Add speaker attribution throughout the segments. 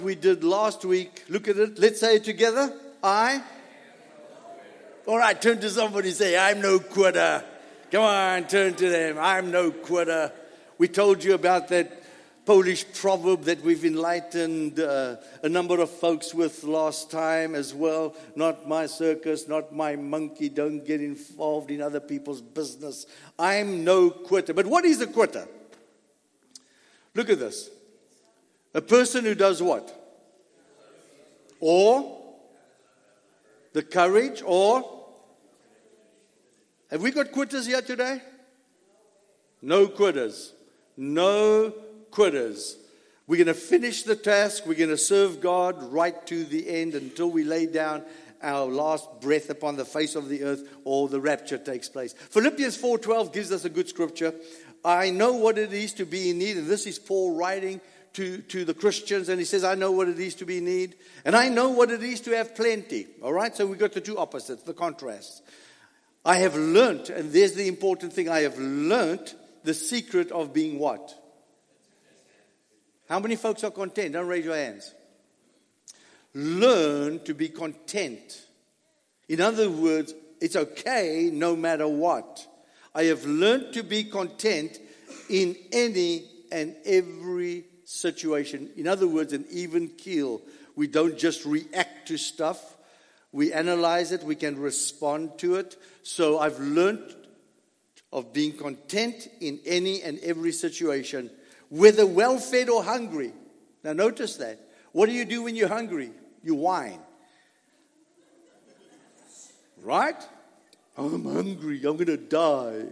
Speaker 1: We did last week. Look at it. Let's say it together. All right, turn to somebody and say, I'm no quitter. Come on, turn to them. I'm no quitter. We told you about that Polish proverb that we've enlightened a number of folks with last time as well. Not my circus, not my monkey. Don't get involved in other people's business. I'm no quitter. But what is a quitter? Look at this. A person who does what? Or the courage, or have we got quitters here today? No quitters. No quitters. We're going to finish the task. We're going to serve God right to the end until we lay down our last breath upon the face of the earth, or the rapture takes place. Philippians 4:12 gives us a good scripture. I know what it is to be in need, and this is Paul writing to the Christians, and he says, I know what it is to be in need, and I know what it is to have plenty. All right, so we've got the two opposites, the contrasts. I have learnt, and there's the important thing, I have learnt the secret of being what? How many folks are content? Don't raise your hands. Learn to be content. In other words, it's okay no matter what. I have learned to be content in any and every situation. In other words, an even keel. We don't just react to stuff. We analyze it. We can respond to it. So I've learned of being content in any and every situation, whether well-fed or hungry. Now notice that. What do you do when you're hungry? You whine. Right? I'm hungry. I'm going to die.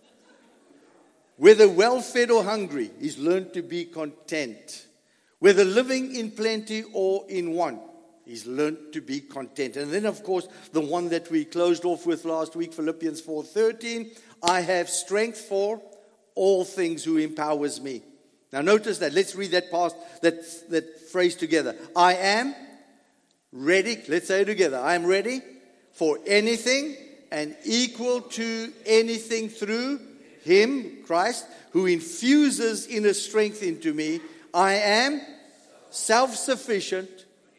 Speaker 1: Whether well-fed or hungry, he's learned to be content. Whether living in plenty or in want, he's learned to be content. And then, of course, the one that we closed off with last week, Philippians 4:13, I have strength for all things who empowers me. Now, notice that. Let's read that phrase together. I am ready. Let's say it together. I am ready for anything and equal to anything through Him, Christ, who infuses inner strength into me. I am self-sufficient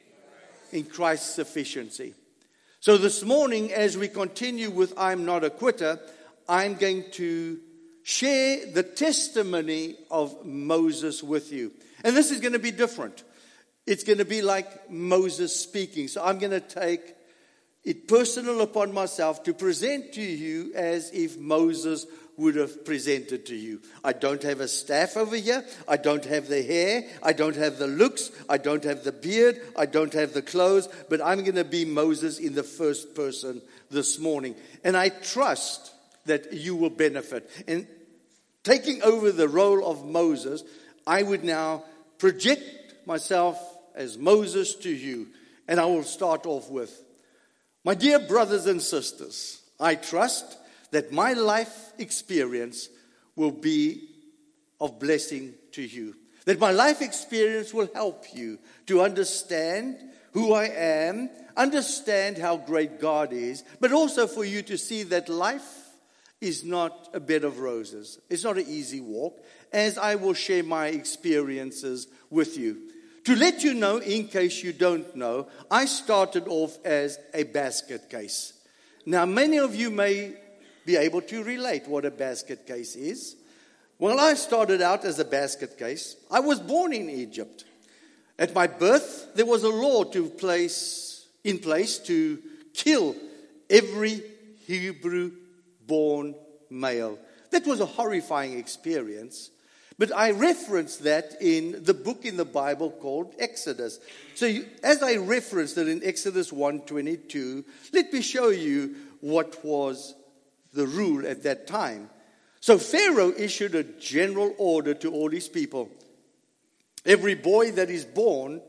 Speaker 1: in Christ's sufficiency. So this morning, as we continue with I'm not a quitter, I'm going to share the testimony of Moses with you. And this is going to be different. It's going to be like Moses speaking. So I'm going to take it personal upon myself to present to you as if Moses would have presented to you. I don't have a staff over here. I don't have the hair. I don't have the looks. I don't have the beard. I don't have the clothes. But I'm going to be Moses in the first person this morning. And I trust that you will benefit. And taking over the role of Moses, I would now project myself as Moses to you. And I will start off with, my dear brothers and sisters, I trust that my life experience will be of blessing to you. That my life experience will help you to understand who I am, understand how great God is, but also for you to see that life is not a bed of roses. It's not an easy walk, as I will share my experiences with you. To let you know, in case you don't know, I started off as a basket case. Now, many of you may be able to relate what a basket case is. Well, I started out as a basket case. I was born in Egypt. At my birth, there was a law in place to kill every Hebrew-born male. That was a horrifying experience. But I referenced that in the book in the Bible called Exodus. So as I referenced it in Exodus 1:22, let me show you what was the rule at that time. So Pharaoh issued a general order to all his people. Every boy that is born,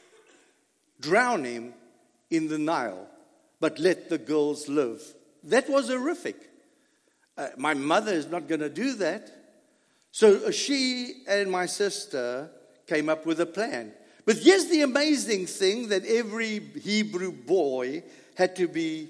Speaker 1: drown him in the Nile, but let the girls live. That was horrific. My mother is not going to do that. So she and my sister came up with a plan. But here's the amazing thing, that every Hebrew boy had to be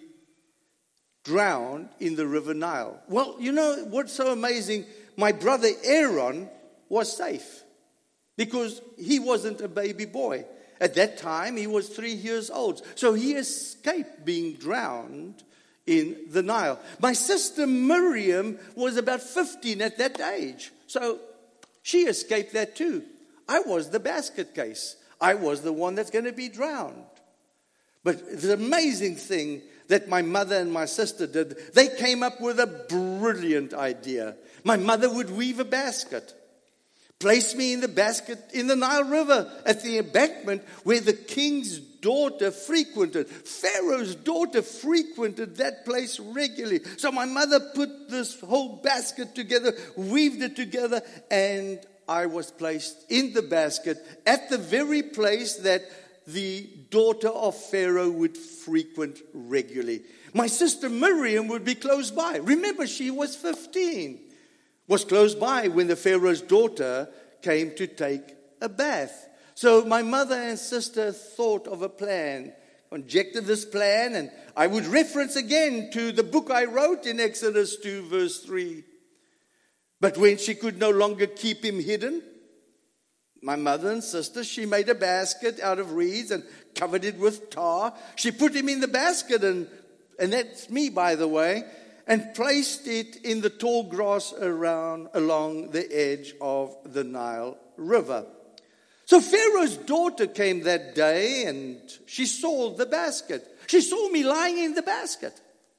Speaker 1: drowned in the river Nile. Well, you know what's so amazing? My brother Aaron was safe because he wasn't a baby boy. At that time, he was 3 years old. So he escaped being drowned in the Nile. My sister Miriam was about 15 at that age. So she escaped that too. I was the basket case. I was the one that's going to be drowned. But the amazing thing that my mother and my sister did, they came up with a brilliant idea. My mother would weave a basket, place me in the basket in the Nile River at the embankment where the king's daughter frequented. Pharaoh's daughter frequented that place regularly. So my mother put this whole basket together, weaved it together, and I was placed in the basket at the very place that the daughter of Pharaoh would frequent regularly. My sister Miriam would be close by. Remember, she was 15. Was close by when the Pharaoh's daughter came to take a bath. So my mother and sister thought of a plan, conjectured this plan, and I would reference again to the book I wrote in Exodus 2 verse 3. But when she could no longer keep him hidden, my mother and sister, she made a basket out of reeds and covered it with tar. She put him in the basket, and that's me, by the way, and placed it in the tall grass along the edge of the Nile River. So Pharaoh's daughter came that day, and she saw the basket. She saw me lying in the basket.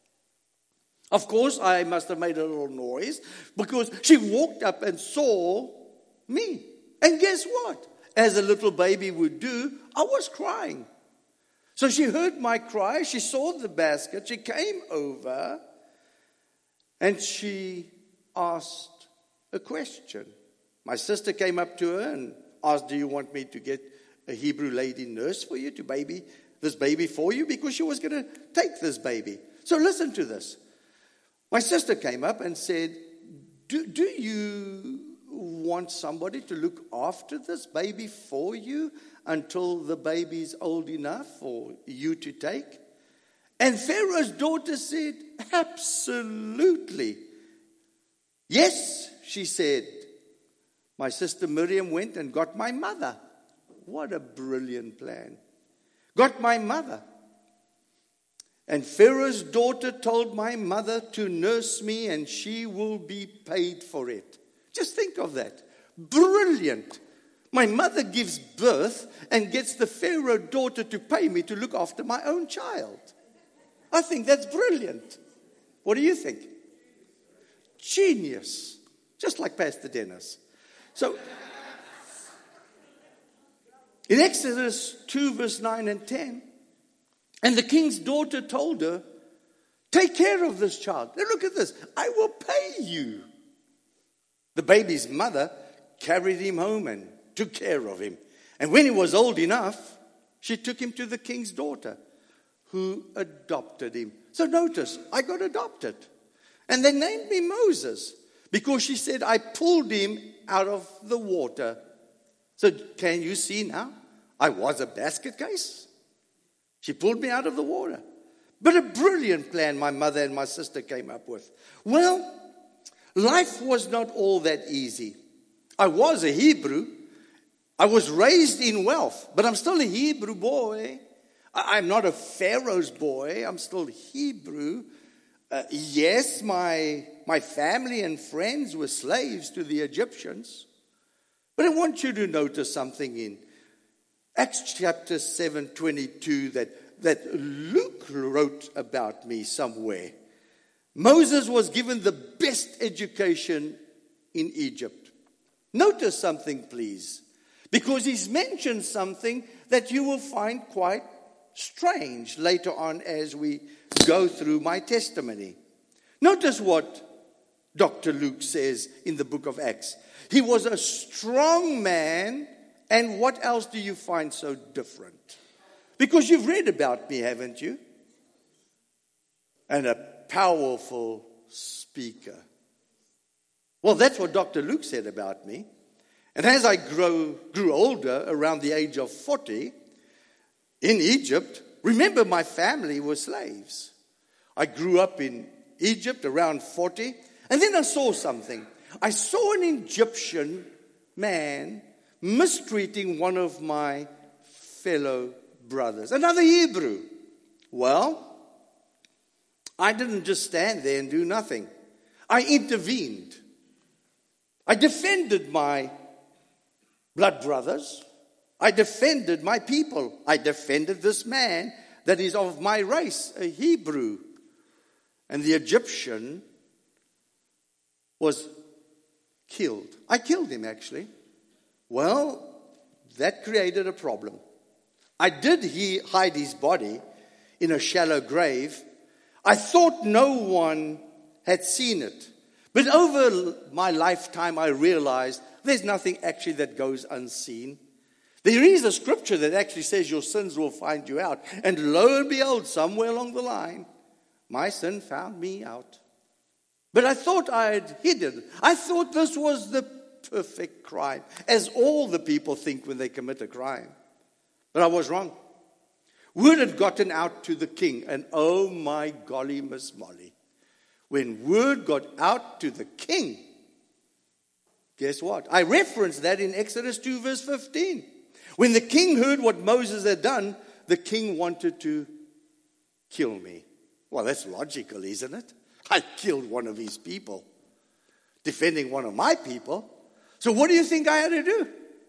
Speaker 1: Of course, I must have made a little noise because she walked up and saw me. And guess what? As a little baby would do, I was crying. So she heard my cry. She saw the basket. She came over and she asked a question. My sister came up to her and asked, do you want me to get a Hebrew lady nurse for you to baby this baby for you? Because she was going to take this baby. So listen to this. My sister came up and said, do you want somebody to look after this baby for you until the baby's old enough for you to take? And Pharaoh's daughter said, absolutely. Yes, she said. My sister Miriam went and got my mother. What a brilliant plan. Got my mother. And Pharaoh's daughter told my mother to nurse me and she will be paid for it. Just think of that. Brilliant. My mother gives birth and gets the Pharaoh daughter to pay me to look after my own child. I think that's brilliant. What do you think? Genius. Just like Pastor Dennis. So, in Exodus 2 verse 9 and 10, and the king's daughter told her, take care of this child. Now look at this. I will pay you. The baby's mother carried him home and took care of him. And when he was old enough, she took him to the king's daughter, who adopted him. So notice, I got adopted. And they named me Moses, because she said, I pulled him out of the water. So can you see now? I was a basket case. She pulled me out of the water. But a brilliant plan my mother and my sister came up with. Well, life was not all that easy. I was a Hebrew. I was raised in wealth, but I'm still a Hebrew boy. I'm not a Pharaoh's boy. I'm still Hebrew. Yes, my family and friends were slaves to the Egyptians. But I want you to notice something in Acts chapter 7:22 that Luke wrote about me somewhere. Moses was given the best education in Egypt. Notice something, please, because he's mentioned something that you will find quite strange later on as we go through my testimony. Notice what Dr. Luke says in the book of Acts. He was a strong man, and what else do you find so different? Because you've read about me, haven't you? And a powerful speaker. Well, that's what Dr. Luke said about me. And as I grew older, around the age of 40, in Egypt, remember my family were slaves. I grew up in Egypt around 40, and then I saw something. I saw an Egyptian man mistreating one of my fellow brothers. Another Hebrew. Well, I didn't just stand there and do nothing. I intervened. I defended my blood brothers. I defended my people. I defended this man that is of my race, a Hebrew. And the Egyptian was killed. I killed him, actually. Well, that created a problem. I did hide his body in a shallow grave. I thought no one had seen it. But over my lifetime, I realized there's nothing actually that goes unseen. There is a scripture that actually says your sins will find you out. And lo and behold, somewhere along the line, my sin found me out. But I thought I had hidden. I thought this was the perfect crime, as all the people think when they commit a crime. But I was wrong. Word had gotten out to the king, and oh my golly, Miss Molly, when word got out to the king, guess what? I referenced that in Exodus 2 verse 15. When the king heard what Moses had done, the king wanted to kill me. Well, that's logical, isn't it? I killed one of his people, defending one of my people. So what do you think I had to do?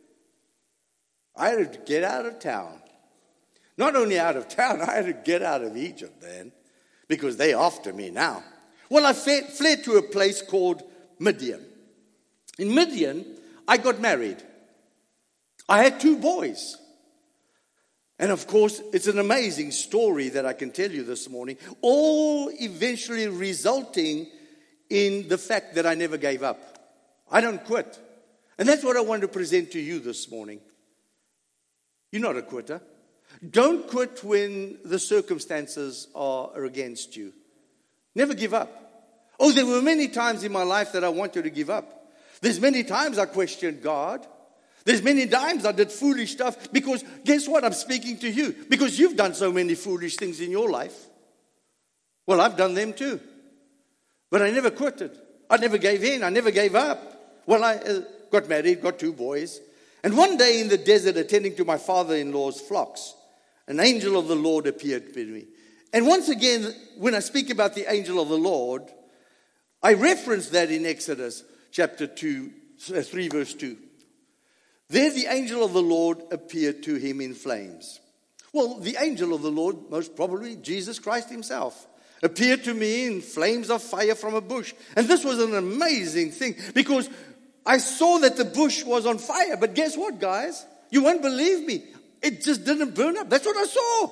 Speaker 1: I had to get out of town. Not only out of town, I had to get out of Egypt then, because they're after me now. Well, I fled to a place called Midian. In Midian, I got married. I had 2 boys. And of course, it's an amazing story that I can tell you this morning, all eventually resulting in the fact that I never gave up. I don't quit. And that's what I want to present to you this morning. You're not a quitter. Don't quit when the circumstances are against you. Never give up. Oh, there were many times in my life that I wanted to give up. There's many times I questioned God. There's many times I did foolish stuff because guess what? I'm speaking to you because you've done so many foolish things in your life. Well, I've done them too. But I never quitted. I never gave in. I never gave up. Well, I got married, got 2 boys. And one day in the desert, attending to my father-in-law's flocks, an angel of the Lord appeared to me. And once again, when I speak about the angel of the Lord, I reference that in Exodus chapter 3 verse 2. There the angel of the Lord appeared to him in flames. Well, the angel of the Lord, most probably Jesus Christ himself, appeared to me in flames of fire from a bush. And this was an amazing thing because I saw that the bush was on fire. But guess what, guys? You won't believe me. It just didn't burn up. That's what I saw.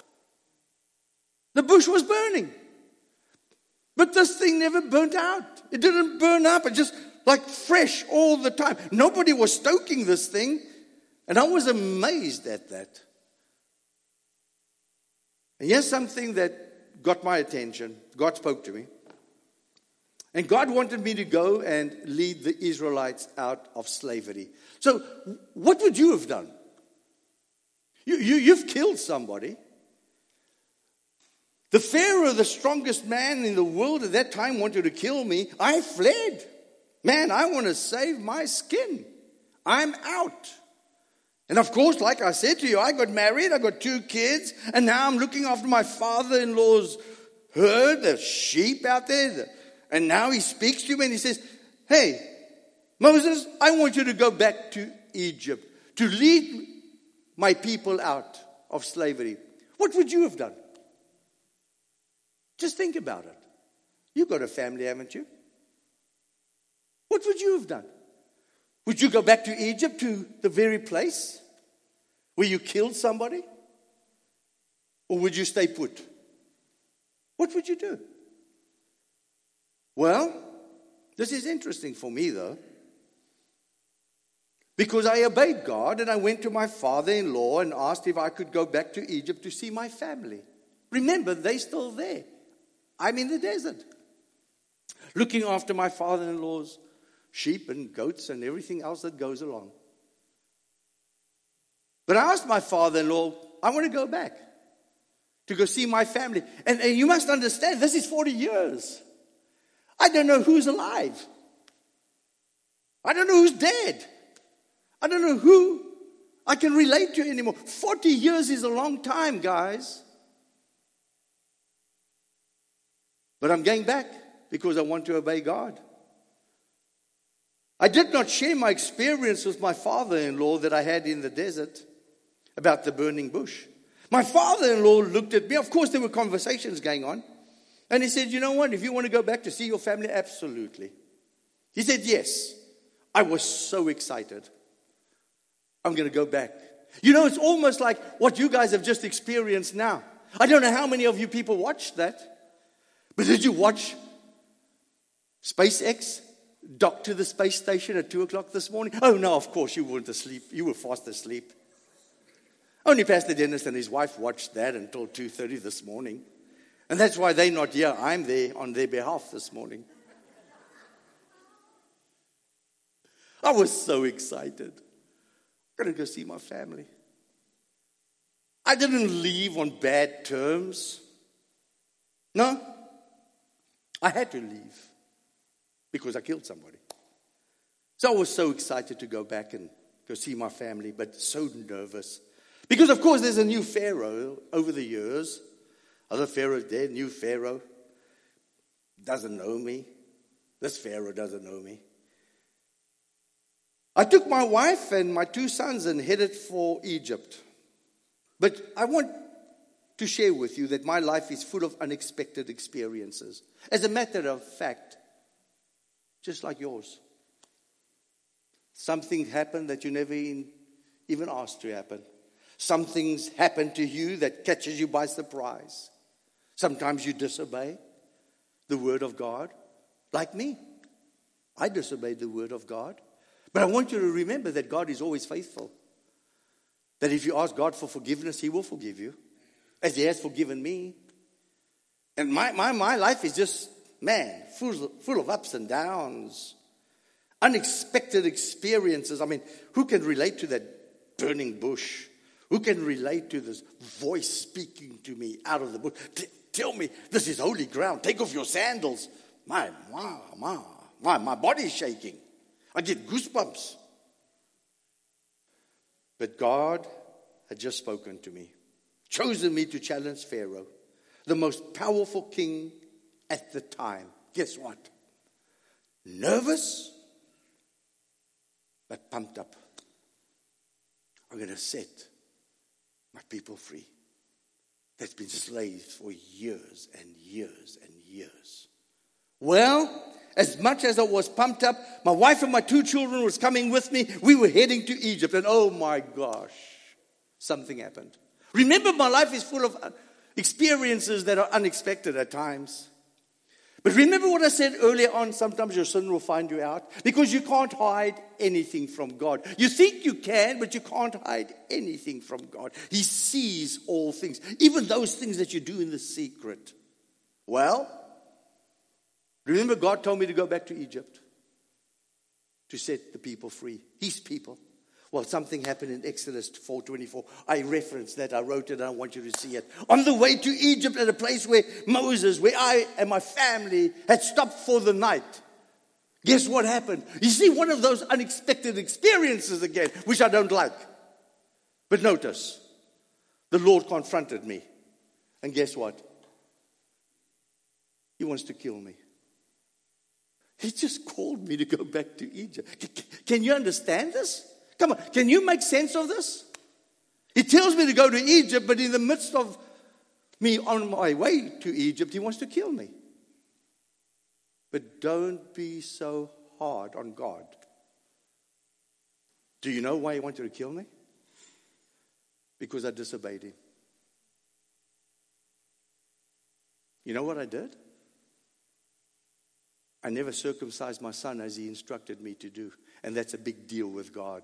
Speaker 1: The bush was burning. But this thing never burnt out. It didn't burn up. It just like fresh all the time. Nobody was stoking this thing. And I was amazed at that. And here's something that got my attention. God spoke to me. And God wanted me to go and lead the Israelites out of slavery. So what would you have done? You've killed somebody. The Pharaoh, the strongest man in the world at that time, wanted to kill me. I fled. Man, I want to save my skin. I'm out. And of course, like I said to you, I got married, I got 2 kids, and now I'm looking after my father-in-law's herd, the sheep out there. And now he speaks to me and he says, hey, Moses, I want you to go back to Egypt to lead my people out of slavery. What would you have done? Just think about it. You've got a family, haven't you? What would you have done? Would you go back to Egypt, to the very place where you killed somebody? Or would you stay put? What would you do? Well, this is interesting for me though. Because I obeyed God and I went to my father-in-law and asked if I could go back to Egypt to see my family. Remember, they're still there. I'm in the desert. Looking after my father-in-law's sheep and goats and everything else that goes along. But I asked my father-in-law, I want to go back to go see my family. And you must understand, this is 40 years. I don't know who's alive. I don't know who's dead. I don't know who I can relate to you anymore. 40 years is a long time, guys. But I'm going back because I want to obey God. I did not share my experience with my father-in-law that I had in the desert about the burning bush. My father-in-law looked at me. Of course, there were conversations going on. And he said, you know what, if you want to go back to see your family, absolutely. He said, yes. I was so excited. I'm going to go back. You know, it's almost like what you guys have just experienced now. I don't know how many of you people watched that. But did you watch SpaceX dock to the space station at 2 o'clock this morning? Oh, no, of course, you weren't asleep. You were fast asleep. Only Pastor Dennis and his wife watched that until 2:30 this morning. And that's why they're not here. I'm there on their behalf this morning. I was so excited. I'm going to go see my family. I didn't leave on bad terms. No. I had to leave because I killed somebody. So I was so excited to go back and go see my family, but so nervous. Because, of course, there's a new Pharaoh over the years. Other Pharaoh's dead, new Pharaoh. Doesn't know me. This Pharaoh doesn't know me. I took my wife and my 2 sons and headed for Egypt. But I want to share with you that my life is full of unexpected experiences. As a matter of fact, just like yours. Something happened that you never even asked to happen. Some things happen to you that catches you by surprise. Sometimes you disobey the word of God, like me. I disobeyed the word of God. But I want you to remember that God is always faithful. That if you ask God for forgiveness, He will forgive you. As He has forgiven me. And my life is just, man, full of ups and downs. Unexpected experiences. I mean, who can relate to that burning bush? Who can relate to this voice speaking to me out of the bush? Tell me, this is holy ground. Take off your sandals. My body's shaking. I get goosebumps. But God had just spoken to me. Chosen me to challenge Pharaoh, the most powerful king at the time. Guess what? Nervous, but pumped up. I'm going to set my people free. That's been slaves for years and years and years. Well, as much as I was pumped up, my wife and my 2 children was coming with me. We were heading to Egypt. And oh my gosh, something happened. Remember, my life is full of experiences that are unexpected at times. But remember what I said earlier on, sometimes your sin will find you out. Because you can't hide anything from God. You think you can, but you can't hide anything from God. He sees all things. Even those things that you do in the secret. Well, remember God told me to go back to Egypt. To set the people free. His people. Well, something happened in Exodus 4:24. I referenced that. I wrote it and I want you to see it. On the way to Egypt, at a place where Moses, where I and my family had stopped for the night. Guess what happened? You see, one of those unexpected experiences again, which I don't like. But notice, the Lord confronted me. And guess what? He wants to kill me. He just called me to go back to Egypt. Can you understand this? Come on, can you make sense of this? He tells me to go to Egypt, but in the midst of me on my way to Egypt, He wants to kill me. But don't be so hard on God. Do you know why He wanted to kill me? Because I disobeyed Him. You know what I did? I never circumcised my son as He instructed me to do. And that's a big deal with God.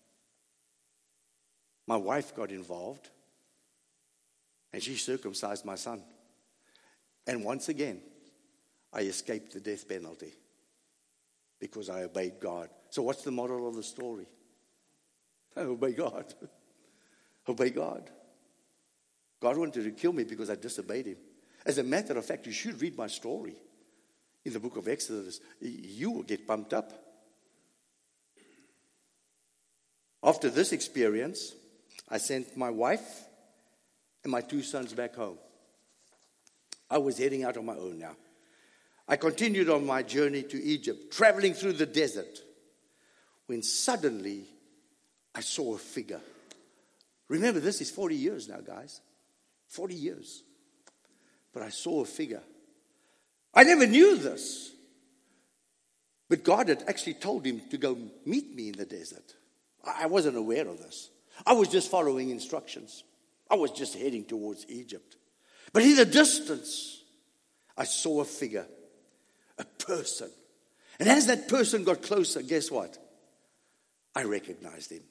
Speaker 1: My wife got involved. And she circumcised my son. And once again, I escaped the death penalty. Because I obeyed God. So what's the moral of the story? I obey God. Obey God. God wanted to kill me because I disobeyed Him. As a matter of fact, you should read my story. In the book of Exodus, you will get pumped up. After this experience, I sent my wife and my 2 sons back home. I was heading out on my own now. I continued on my journey to Egypt, traveling through the desert, when suddenly I saw a figure. Remember, this is 40 years now, guys. 40 years. But I saw a figure. I never knew this. But God had actually told him to go meet me in the desert. I wasn't aware of this. I was just following instructions. I was just heading towards Egypt. But in the distance, I saw a figure, a person. And as that person got closer, guess what? I recognized him.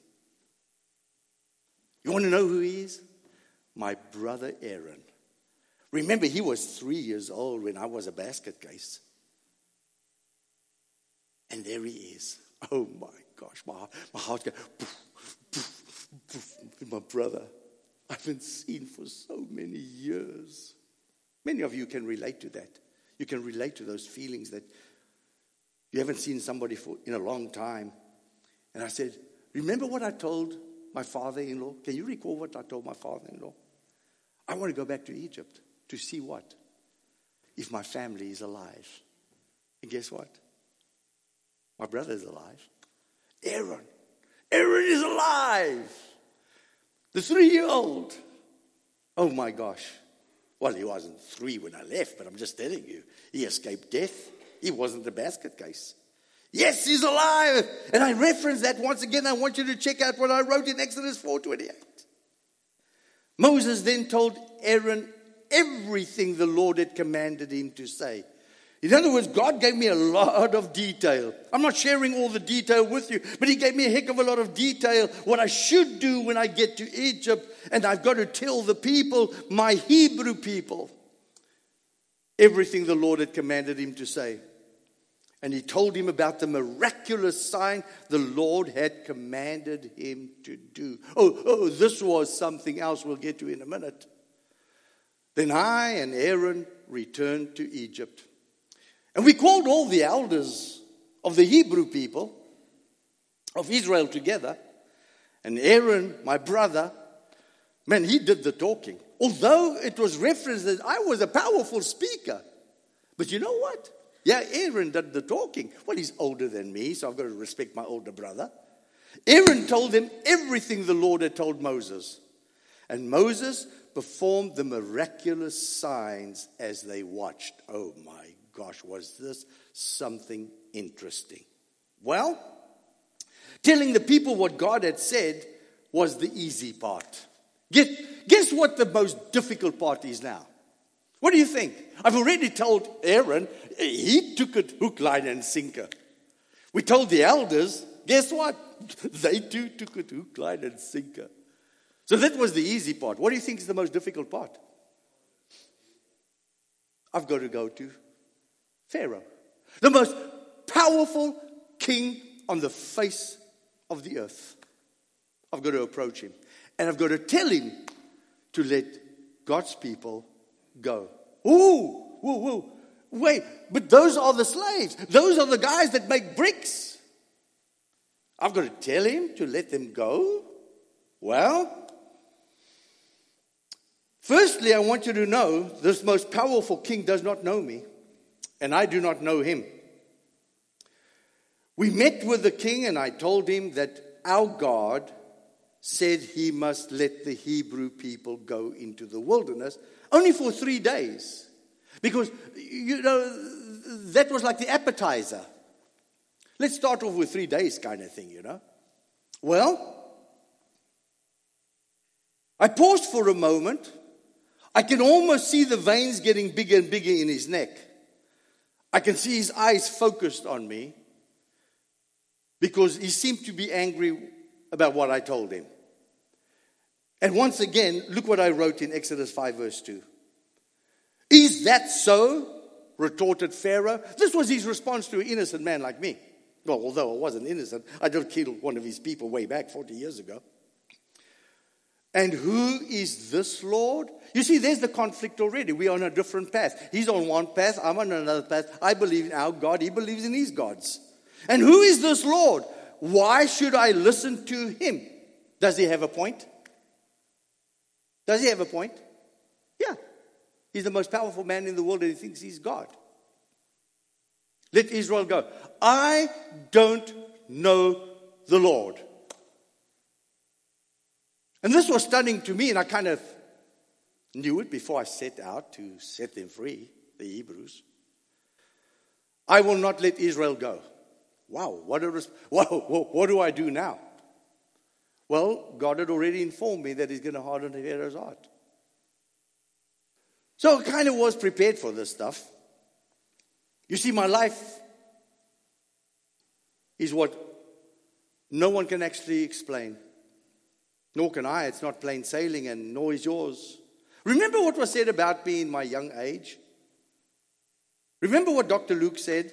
Speaker 1: You want to know who he is? My brother Aaron. Remember, he was 3 years old when I was a basket case. And there he is. Oh my gosh, my heart goes, poof, poof, poof. My brother, I haven't seen for so many years. Many of you can relate to that. You can relate to those feelings that you haven't seen somebody for in a long time. And I said, remember what I told my father-in-law? Can you recall what I told my father-in-law? I want to go back to Egypt to see what? If my family is alive. And guess what? My brother is alive. Aaron is alive. The 3-year-old. Oh my gosh. Well, he wasn't 3 when I left, but I'm just telling you. He escaped death. He wasn't a basket case. Yes, he's alive. And I reference that once again. I want you to check out what I wrote in Exodus 4:28. Moses then told Aaron everything the Lord had commanded him to say. In other words, God gave me a lot of detail. I'm not sharing all the detail with you, but he gave me a heck of a lot of detail what I should do when I get to Egypt. And I've got to tell the people, my Hebrew people, everything the Lord had commanded him to say. And he told him about the miraculous sign the Lord had commanded him to do. Oh, this was something else we'll get to in a minute. Then I and Aaron returned to Egypt. And we called all the elders of the Hebrew people of Israel together. And Aaron, my brother, man, he did the talking. Although it was referenced that I was a powerful speaker. But you know what? Yeah, Aaron did the talking. Well, he's older than me, so I've got to respect my older brother. Aaron told them everything the Lord had told Moses. And Moses performed the miraculous signs as they watched. Oh my gosh, was this something interesting? Well, telling the people what God had said was the easy part. Guess what the most difficult part is now? What do you think? I've already told Aaron, he took it hook, line, and sinker. We told the elders, guess what? They too took it hook, line, and sinker. So that was the easy part. What do you think is the most difficult part? I've got to go to Pharaoh, the most powerful king on the face of the earth. I've got to approach him. And I've got to tell him to let God's people go. Ooh, wait, but those are the slaves. Those are the guys that make bricks. I've got to tell him to let them go? Well, firstly, I want you to know this most powerful king does not know me, and I do not know him. We met with the king, and I told him that our God said he must let the Hebrew people go into the wilderness only for 3 days. Because, that was like the appetizer. Let's start off with 3 days kind of thing, Well, I paused for a moment. I can almost see the veins getting bigger and bigger in his neck. I can see his eyes focused on me because he seemed to be angry about what I told him. And once again, look what I wrote in Exodus 5 verse 2. Is that so? Retorted Pharaoh. This was his response to an innocent man like me. Well, although I wasn't innocent, I did kill one of his people way back 40 years ago. And who is this Lord? You see, there's the conflict already. We're on a different path. He's on one path, I'm on another path. I believe in our God, he believes in his gods. And who is this Lord? why should I listen to him? Does he have a point? Does he have a point? Yeah. He's the most powerful man in the world and he thinks he's God. Let Israel go. I don't know the Lord. And this was stunning to me, and I kind of knew it before I set out to set them free, the Hebrews. I will not let Israel go. Wow, what do I do now? Well, God had already informed me that he's going to harden Pharaoh's heart. So I kind of was prepared for this stuff. You see, my life is what no one can actually explain. Nor can I. It's not plain sailing, and nor is yours. Remember what was said about me in my young age? Remember what Dr. Luke said?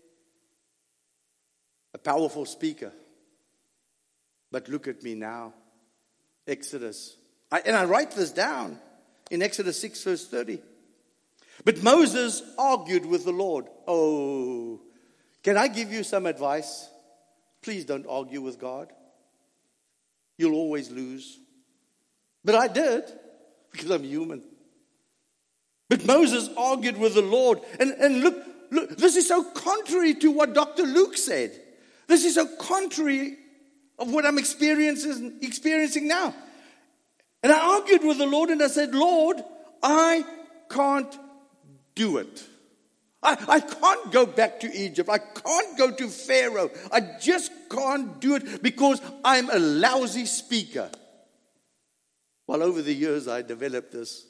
Speaker 1: A powerful speaker. But look at me now. Exodus. And I write this down in Exodus 6 verse 30. But Moses argued with the Lord. Oh, can I give you some advice? Please don't argue with God. You'll always lose. But I did, because I'm human. But Moses argued with the Lord. And look, this is so contrary to what Dr. Luke said. This is so contrary of what I'm experiencing now. And I argued with the Lord and I said, Lord, I can't do it. I can't go back to Egypt. I can't go to Pharaoh. I just can't do it because I'm a lousy speaker. Well, over the years, I developed this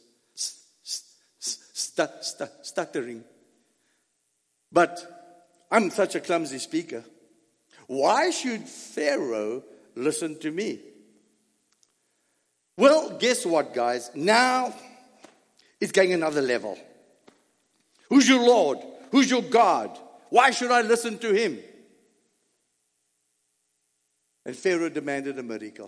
Speaker 1: stuttering. But I'm such a clumsy speaker. Why should Pharaoh listen to me? Well, guess what, guys? Now it's going another level. Who's your Lord? Who's your God? Why should I listen to him? And Pharaoh demanded a miracle.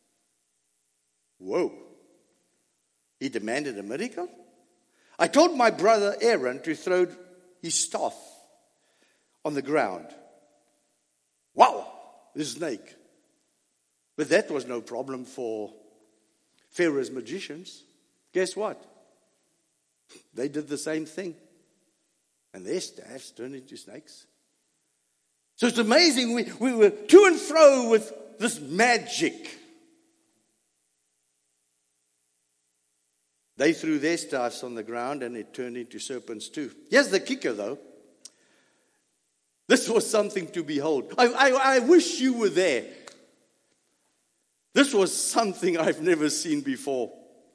Speaker 1: Whoa. He demanded a miracle? I told my brother Aaron to throw his staff on the ground. Wow, the snake. But that was no problem for Pharaoh's magicians. Guess what? They did the same thing. And their staffs turned into snakes. So it's amazing. We were to and fro with this magic. They threw their staffs on the ground and it turned into serpents too. Here's the kicker though. This was something to behold. I wish you were there. This was something I've never seen before.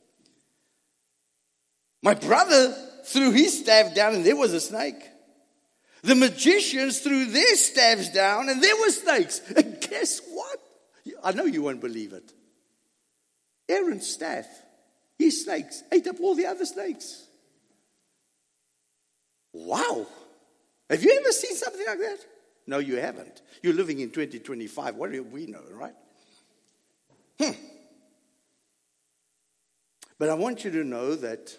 Speaker 1: My brother threw his staff down and there was a snake. The magicians threw their staffs down and there were snakes. And guess what? I know you won't believe it. Aaron's staff, his snakes, ate up all the other snakes. Wow. Have you ever seen something like that? No, you haven't. You're living in 2025. What do we know, right? But I want you to know that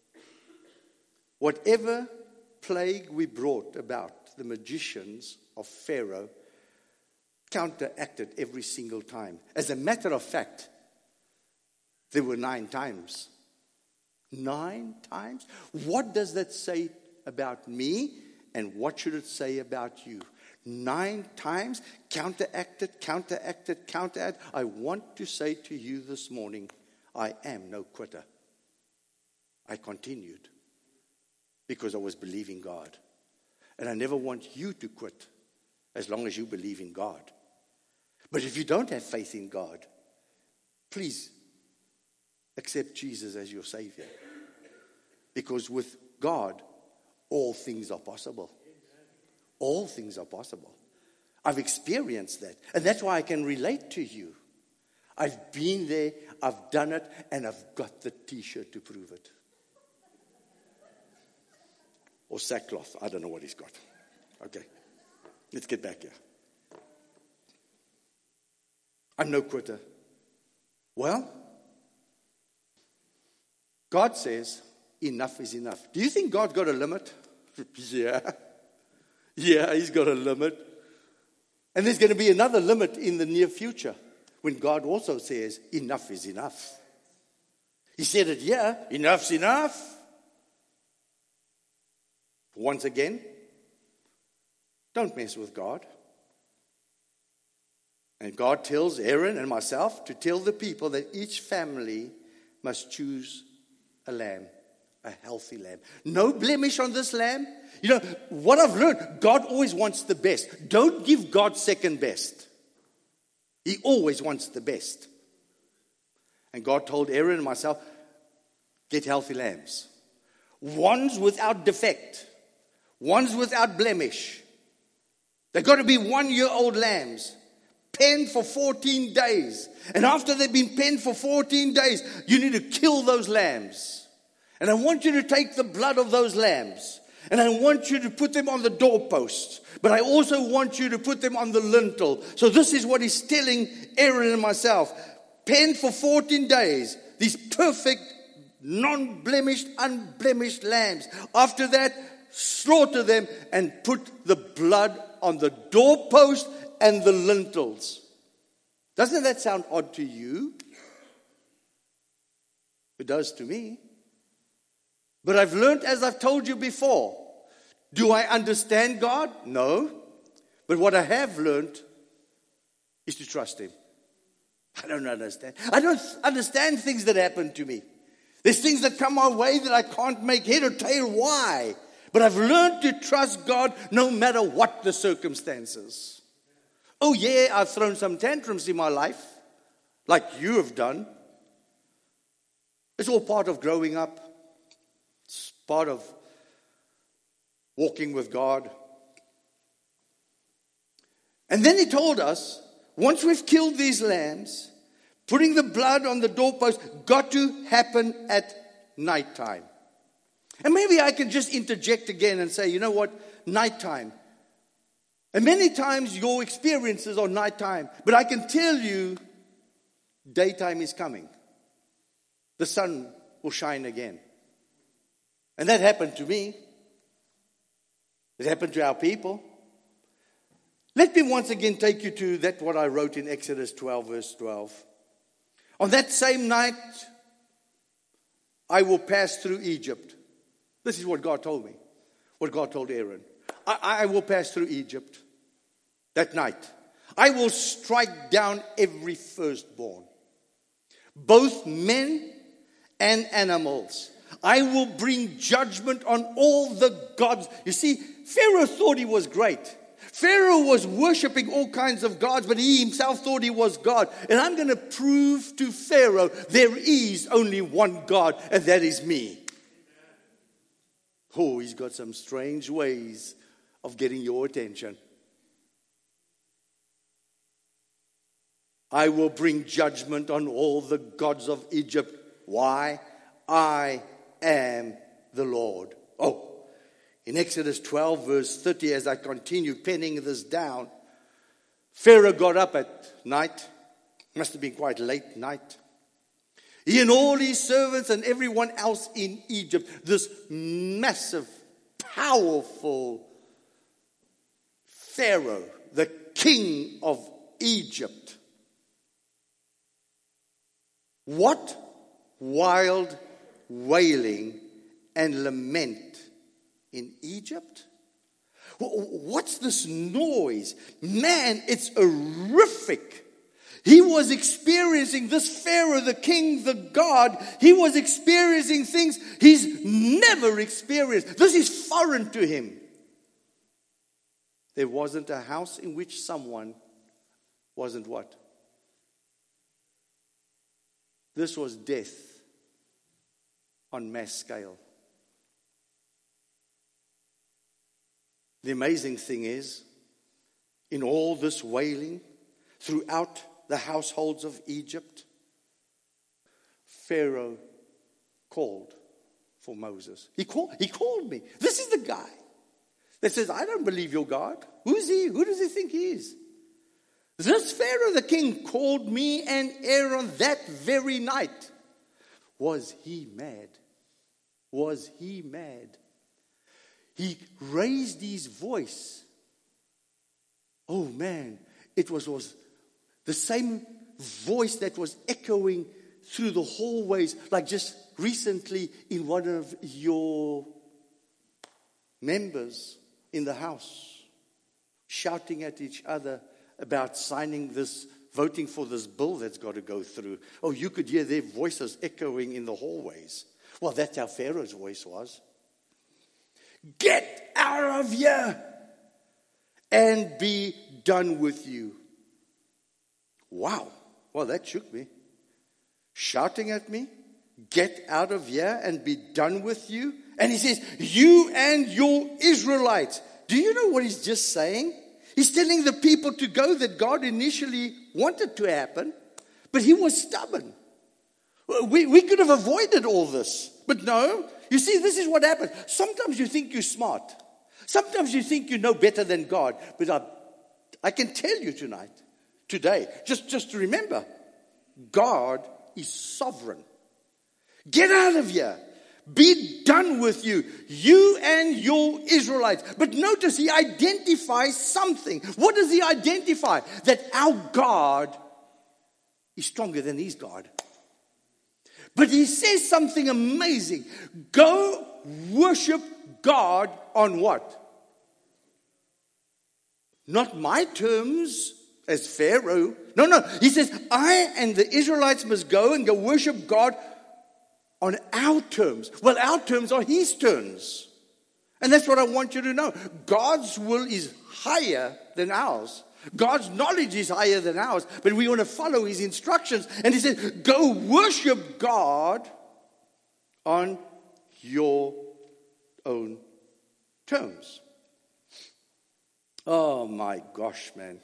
Speaker 1: whatever plague we brought about, the magicians of Pharaoh counteracted every single time. As a matter of fact, there were 9 times. 9 times? What does that say about me? And what should it say about you? 9 times, counteracted. I want to say to you this morning, I am no quitter. I continued because I was believing God. And I never want you to quit as long as you believe in God. But if you don't have faith in God, please accept Jesus as your Savior. Because with God, all things are possible. All things are possible. I've experienced that. And that's why I can relate to you. I've been there, I've done it, and I've got the t-shirt to prove it. Or sackcloth. I don't know what he's got. Okay. Let's get back here. I'm no quitter. Well, God says, enough is enough. Do you think God's got a limit? Yeah. Yeah, he's got a limit. And there's going to be another limit in the near future when God also says, enough is enough. He said it here, enough's enough. Once again, don't mess with God. And God tells Aaron and myself to tell the people that each family must choose a lamb, a healthy lamb. No blemish on this lamb. You know, what I've learned, God always wants the best. Don't give God second best. He always wants the best. And God told Aaron and myself, get healthy lambs. Ones without defect. Ones without blemish. They've got to be 1-year-old lambs. Penned for 14 days. And after they've been penned for 14 days, you need to kill those lambs. And I want you to take the blood of those lambs. And I want you to put them on the doorpost. But I also want you to put them on the lintel. So this is what he's telling Aaron and myself. Penned for 14 days. These perfect, non-blemished, unblemished lambs. After that, slaughter them and put the blood on the doorpost and the lintels. Doesn't that sound odd to you? It does to me. But I've learned, as I've told you before, do I understand God? No. But what I have learned is to trust Him. I don't understand. I don't understand things that happen to me. There's things that come my way that I can't make head or tail. Why? But I've learned to trust God no matter what the circumstances. Oh yeah, I've thrown some tantrums in my life, like you have done. It's all part of growing up. It's part of walking with God. And then he told us, once we've killed these lambs, putting the blood on the doorpost got to happen at nighttime. And maybe I can just interject again and say, you know what? Nighttime. And many times your experiences are nighttime. But I can tell you, daytime is coming. The sun will shine again. And that happened to me. It happened to our people. Let me once again take you to that what I wrote in Exodus 12, verse 12. On that same night, I will pass through Egypt. This is what God told me. What God told Aaron. I will pass through Egypt that night. I will strike down every firstborn, both men and animals. I will bring judgment on all the gods. You see, Pharaoh thought he was great. Pharaoh was worshiping all kinds of gods, but he himself thought he was God. And I'm going to prove to Pharaoh there is only one God, and that is me. Oh, he's got some strange ways of getting your attention. I will bring judgment on all the gods of Egypt. Why? I am the Lord. Oh, in Exodus 12, verse 30, as I continue penning this down, Pharaoh got up at night. Must have been quite late night. He and all his servants and everyone else in Egypt, this massive, powerful Pharaoh, the king of Egypt. What wild wailing and lament in Egypt? What's this noise? Man, it's horrific. He was experiencing, this Pharaoh, the king, the God, he was experiencing things he's never experienced. This is foreign to him. There wasn't a house in which someone wasn't what? This was death on mass scale. The amazing thing is, in all this wailing, throughout the households of Egypt, Pharaoh called for Moses. He called me. This is the guy that says, I don't believe your God. Who's he? Who does he think he is? This Pharaoh the king called me and Aaron that very night. Was he mad? Was he mad? He raised his voice Oh man, it was the same voice that was echoing through the hallways, like just recently in one of your members in the house, shouting at each other about voting for this bill that's got to go through. Oh, you could hear their voices echoing in the hallways. Well, that's how Pharaoh's voice was. Get out of here and be done with you. Wow. Well, that shook me. Shouting at me, get out of here and be done with you. And he says, you and your Israelites. Do you know what he's just saying? He's telling the people to go that God initially wanted to happen, but he was stubborn. We could have avoided all this, but no. You see, this is what happens. Sometimes you think you're smart. Sometimes you think you know better than God. But I can tell you today, just to remember, God is sovereign. Get out of here. Be done with you. You and your Israelites. But notice he identifies something. What does he identify? That our God is stronger than his God. But he says something amazing. Go worship God on what? Not my terms as Pharaoh. No. He says, I and the Israelites must go and go worship God on our terms. Well, our terms are his terms. And that's what I want you to know. God's will is higher than ours. God's knowledge is higher than ours. But we want to follow his instructions. And he says, go worship God on your own terms. Oh my gosh, man.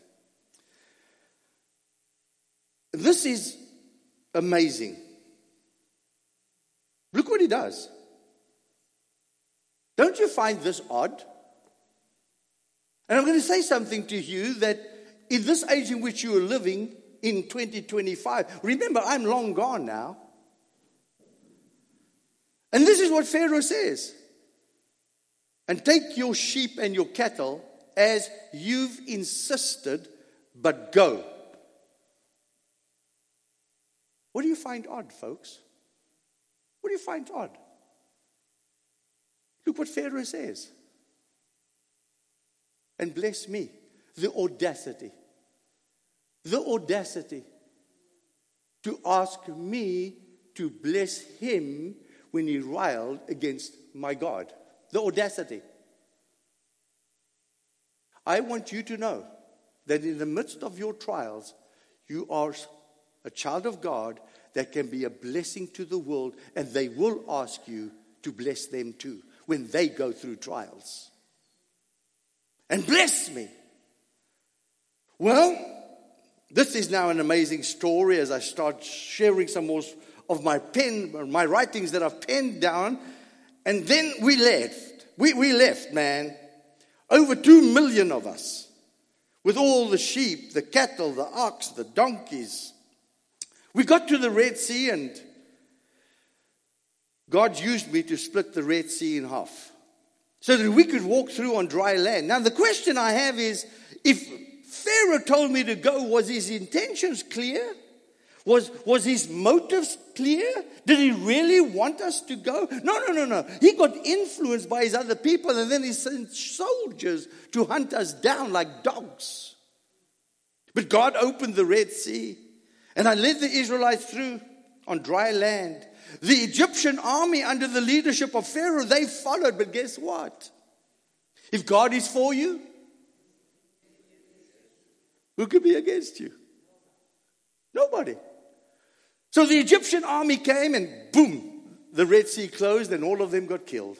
Speaker 1: This is amazing. Look what he does. Don't you find this odd? And I'm going to say something to you that in this age in which you are living in 2025, remember, I'm long gone now. And this is what Pharaoh says. And take your sheep and your cattle as you've insisted, but go. What do you find odd, folks? What do you find odd? Look what Pharaoh says. And bless me, the audacity to ask me to bless him when he riled against my God. The audacity. I want you to know that in the midst of your trials, you are a child of God that can be a blessing to the world, and they will ask you to bless them too when they go through trials. And bless me. Well, this is now an amazing story as I start sharing some more of my writings that I've penned down. And then we left. We left, man. Over 2 million of us. With all the sheep, the cattle, the ox, the donkeys. We got to the Red Sea, and God used me to split the Red Sea in half so that we could walk through on dry land. Now, the question I have is, if Pharaoh told me to go, was his intentions clear? Was his motives clear? Did he really want us to go? No. He got influenced by his other people, and then he sent soldiers to hunt us down like dogs. But God opened the Red Sea, and I led the Israelites through on dry land. The Egyptian army under the leadership of Pharaoh, they followed. But guess what? If God is for you, who could be against you? Nobody. So the Egyptian army came and boom, the Red Sea closed and all of them got killed.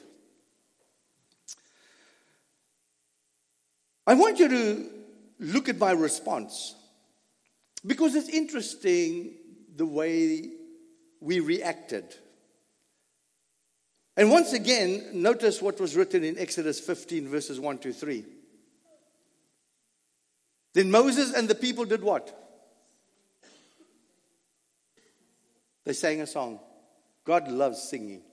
Speaker 1: I want you to look at my response, because it's interesting the way we reacted. And once again, notice what was written in Exodus 15, verses 1 to 3. Then Moses and the people did what? They sang a song. God loves singing.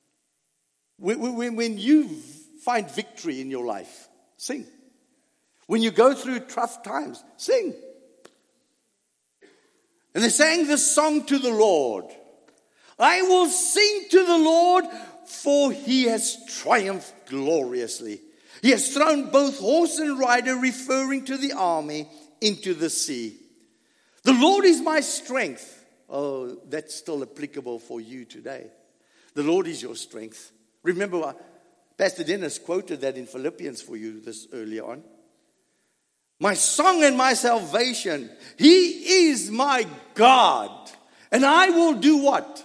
Speaker 1: When you find victory in your life, sing. When you go through tough times, sing. And they sang this song to the Lord. I will sing to the Lord, for he has triumphed gloriously. He has thrown both horse and rider, referring to the army, into the sea. The Lord is my strength. Oh, that's still applicable for you today. The Lord is your strength. Remember, Pastor Dennis quoted that in Philippians for you this earlier on. My song and my salvation. He is my God. And I will do what?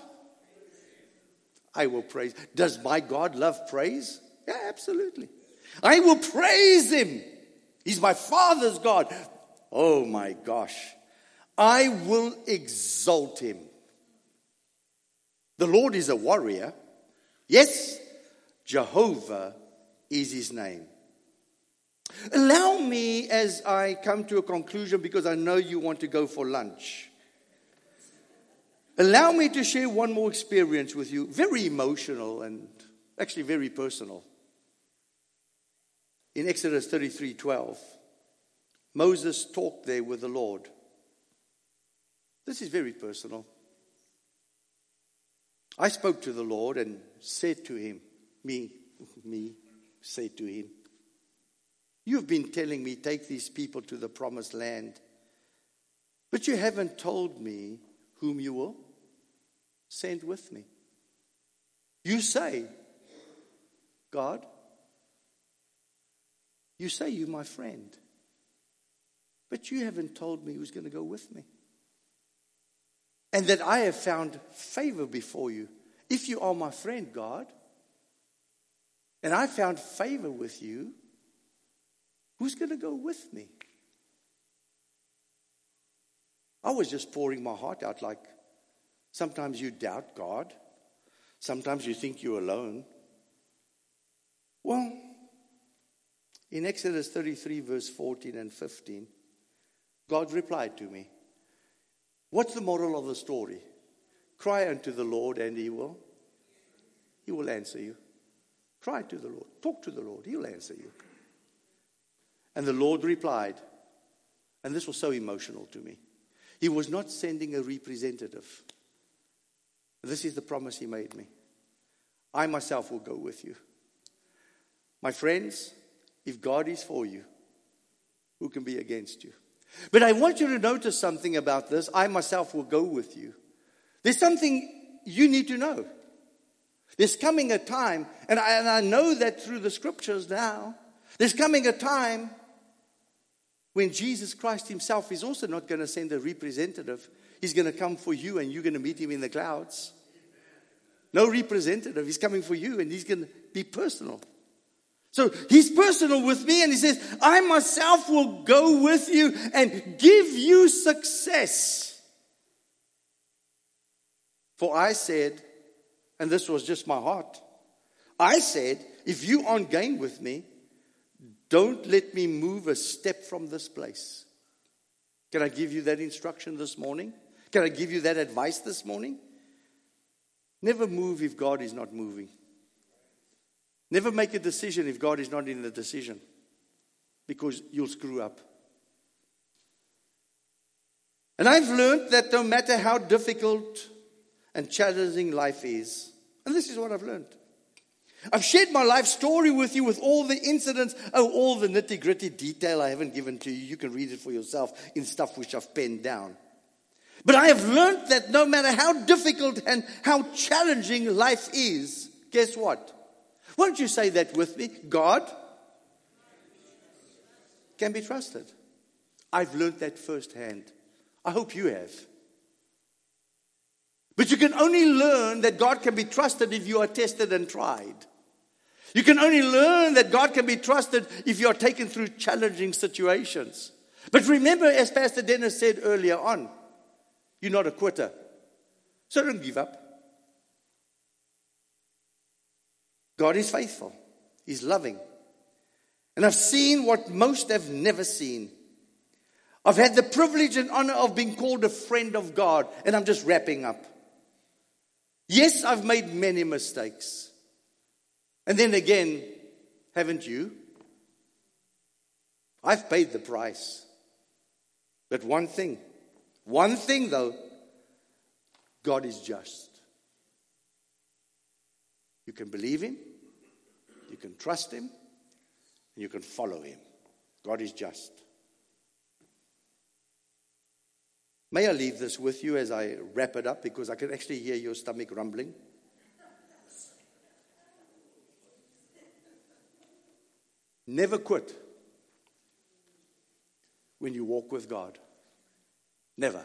Speaker 1: I will praise. Does my God love praise? Yeah, absolutely. I will praise him. He's my Father's God. Oh my gosh. I will exalt him. The Lord is a warrior. Yes, Jehovah is his name. Allow me, as I come to a conclusion, because I know you want to go for lunch. Allow me to share one more experience with you, very emotional and actually very personal. In Exodus 33:12, Moses talked there with the Lord. This is very personal. I spoke to the Lord and said to him, said to him, you've been telling me, take these people to the promised land, but you haven't told me whom you will send with me. You say, God, you say you're my friend, but you haven't told me who's going to go with me. And that I have found favor before you. If you are my friend, God, and I found favor with you, who's going to go with me? I was just pouring my heart out, like sometimes you doubt God. Sometimes you think you're alone. Well, in Exodus 33, verse 14 and 15, God replied to me. What's the moral of the story? Cry unto the Lord and he will answer you. Cry to the Lord. Talk to the Lord. He'll answer you. And the Lord replied, and this was so emotional to me. He was not sending a representative. This is the promise he made me. I myself will go with you. My friends, if God is for you, who can be against you? But I want you to notice something about this. I myself will go with you. There's something you need to know. There's coming a time, and I know that through the scriptures now, there's coming a time when Jesus Christ himself is also not going to send a representative. He's going to come for you and you're going to meet him in the clouds. No representative. He's coming for you and he's going to be personal. So he's personal with me and he says, I myself will go with you and give you success. For I said, and this was just my heart, I said, if you aren't going with me, don't let me move a step from this place. Can I give you that instruction this morning? Can I give you that advice this morning? Never move if God is not moving. Never make a decision if God is not in the decision, because you'll screw up. And I've learned that no matter how difficult and challenging life is, and this is what I've learned. I've shared my life story with you with all the incidents, all the nitty-gritty detail I haven't given to you. You can read it for yourself in stuff which I've penned down. But I have learned that no matter how difficult and how challenging life is, guess what? Why don't you say that with me? God can be trusted. I've learned that firsthand. I hope you have. But you can only learn that God can be trusted if you are tested and tried. You can only learn that God can be trusted if you are taken through challenging situations. But remember, as Pastor Dennis said earlier on, you're not a quitter. So don't give up. God is faithful. He's loving. And I've seen what most have never seen. I've had the privilege and honor of being called a friend of God. And I'm just wrapping up. Yes, I've made many mistakes. And then again, haven't you? I've paid the price. But one thing though, God is just. You can believe Him, you can trust Him, and you can follow Him. God is just. May I leave this with you as I wrap it up, because I can actually hear your stomach rumbling. Never quit when you walk with God. Never.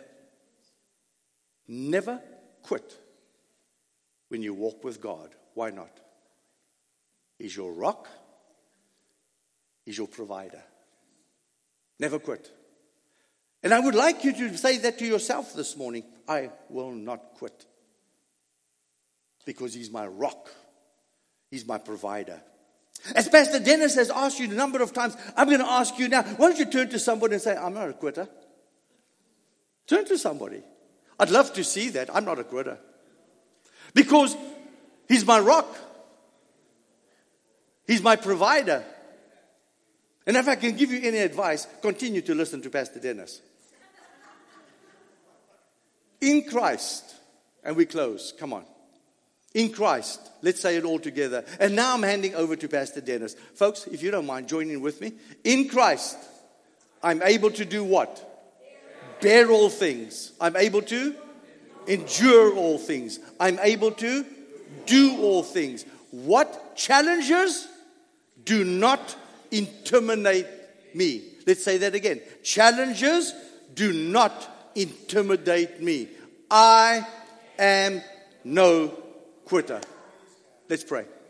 Speaker 1: Never quit when you walk with God. Why not? He's your rock. He's your provider. Never quit. And I would like you to say that to yourself this morning. I will not quit. Because He's my rock. He's my provider. As Pastor Dennis has asked you a number of times, I'm going to ask you now, why don't you turn to somebody and say, I'm not a quitter. Turn to somebody. I'd love to see that. I'm not a quitter. Because He's my rock. He's my provider. And if I can give you any advice, continue to listen to Pastor Dennis. In Christ, and we close, come on. In Christ, let's say it all together. And now I'm handing over to Pastor Dennis. Folks, if you don't mind joining with me. In Christ, I'm able to do what? Bear all things. I'm able to endure all things. I'm able to do all things. What challenges do not intimidate me? Let's say that again. Challenges do not intimidate me. I am no quitter. Let's pray.